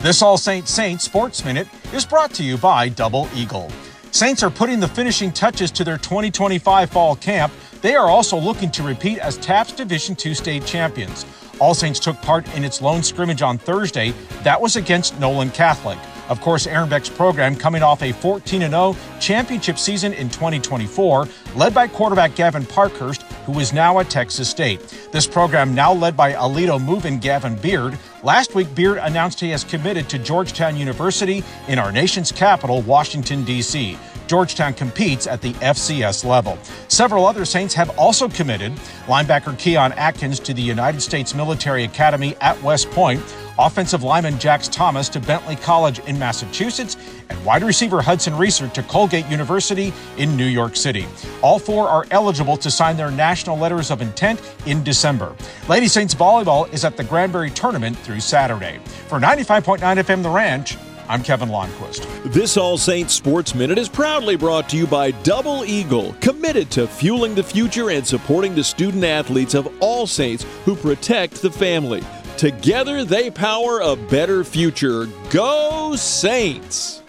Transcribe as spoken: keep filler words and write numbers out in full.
This All Saints Saints Sports Minute is brought to you by Double Eagle. Saints are putting the finishing touches to their twenty twenty-five fall camp. They are also looking to repeat as TAPP's Division two state champions. All Saints took part in its lone scrimmage on Thursday. That was against Nolan Catholic. Of course, Aaron Beck's program coming off a fourteen and oh championship season in twenty twenty-four, led by quarterback Gavin Parkhurst, who is now at Texas State. This program now led by Aledo move-in Gavin Beard. Last week, Beard announced he has committed to Georgetown University in our nation's capital, Washington, D C Georgetown competes at the F C S level. Several other Saints have also committed. Linebacker Keon Atkins to the United States Military Academy at West Point, offensive lineman Jax Thomas to Bentley College in Massachusetts, and wide receiver Hudson Reeser to Colgate University in New York City. All four are eligible to sign their national letters of intent in December. Lady Saints volleyball is at the Granbury Tournament through Saturday. For ninety-five point nine F M The Ranch, I'm Kevin Lonnquist. This All Saints Sports Minute is proudly brought to you by Double Eagle, committed to fueling the future and supporting the student athletes of All Saints who protect the family. Together, they power a better future. Go Saints!